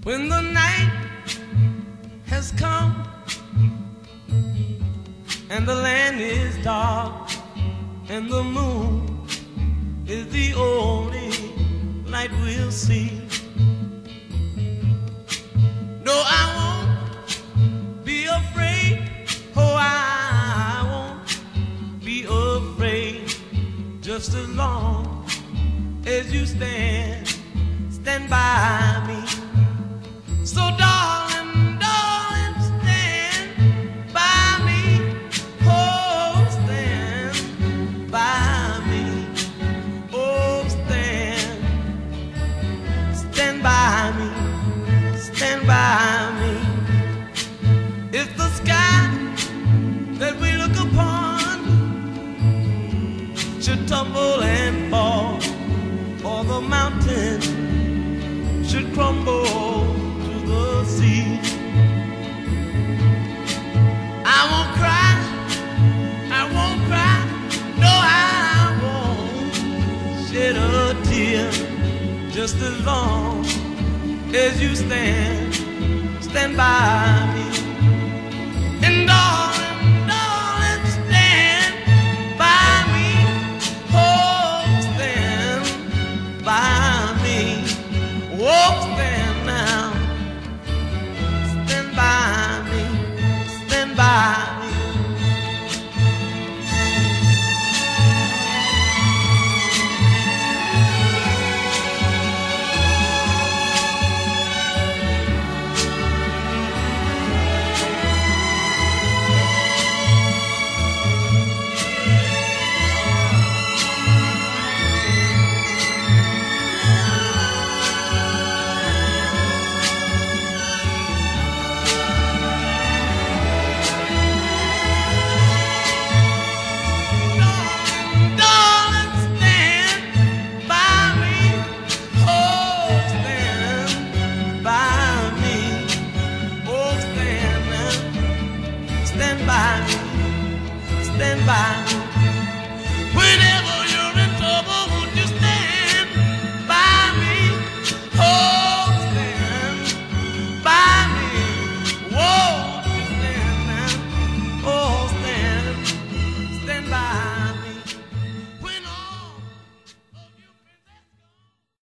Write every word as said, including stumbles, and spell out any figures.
When the night has come and the land is dark and the moon is the only light we'll see. No, I won't be afraid. Oh, I won't be afraid. Just as long as you stand, stand by me. So darling, darling, stand by me. Oh, stand by me. Oh, stand, stand by me. Stand by me. It's the sky that we look upon should tumble and fall, or the mountain should crumble to the sea. I won't cry, I won't cry, no, I won't shed a tear. Just as long as you stand, stand by me.